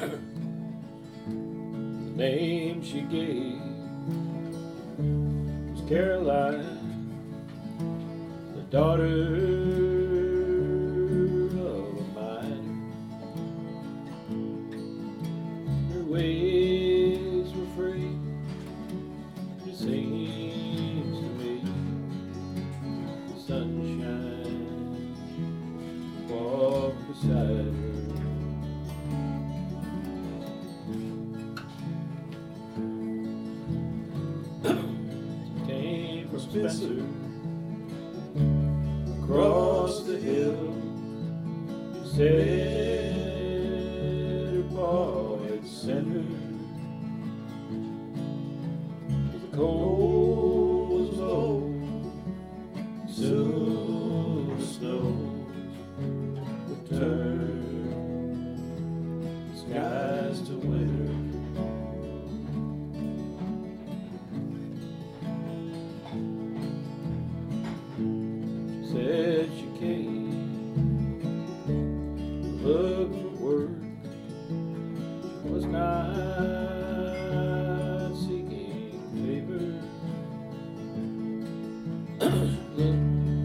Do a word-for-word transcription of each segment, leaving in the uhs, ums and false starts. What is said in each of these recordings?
The name she gave was Caroline, the daughter of a miner. Her ways were free, it seems to me. The sunshine walked beside her. Came from Spencer, across the hill. She said her paw had sent her. The cold was low, soon the snow would turn the skies to winter. Said she came to look for work. She was not seeking favor. Look,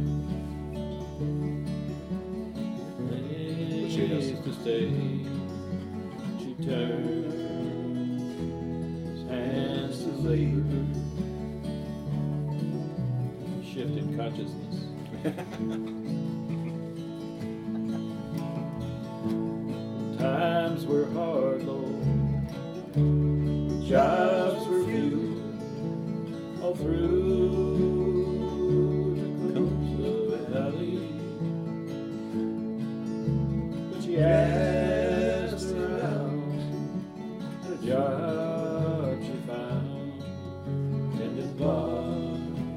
place to stay. She turned his hands to labor. Shifted consciousness. Times were hard, Lord. Jobs were few. All through the coast of the valley. But she asked around, and a job she found, tending bar,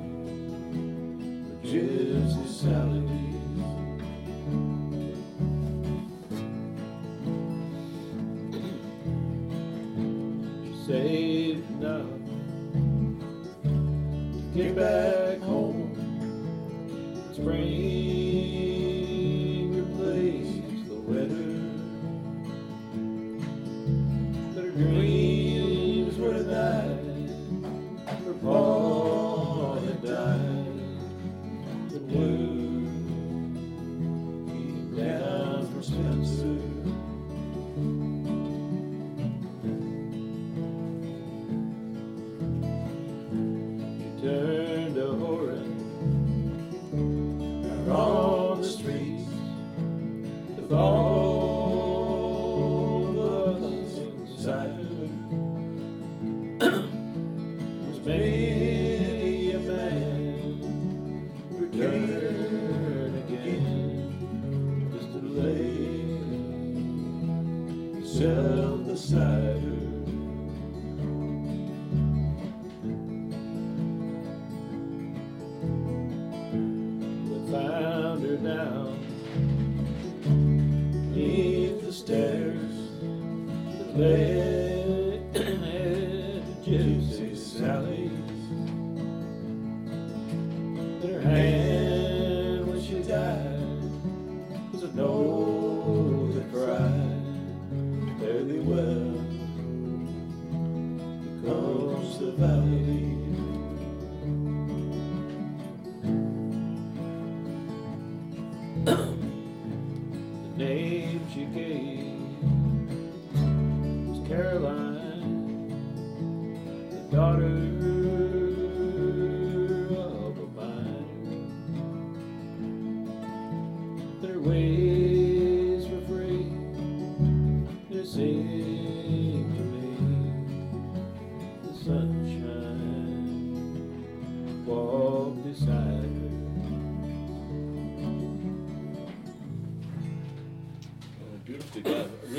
gypsy Sally. She saved enough to get back home. Spring replaced the weather, but her dreams were denied. Her paw had died. The blue came down from Spencer. She turned to Horan out on the streets with all of us inside her. Was many a man return again, just to lay himself beside her. We found her down beneath the stairs that led to Gypsy Sally's. In her hand when she died was a note that cried, "Fare thee well, here comes the valley." The name she gave was Caroline, the daughter of a miner. Their ways were free, it seemed to me. The sunshine walked beside her. Beautifully done. Really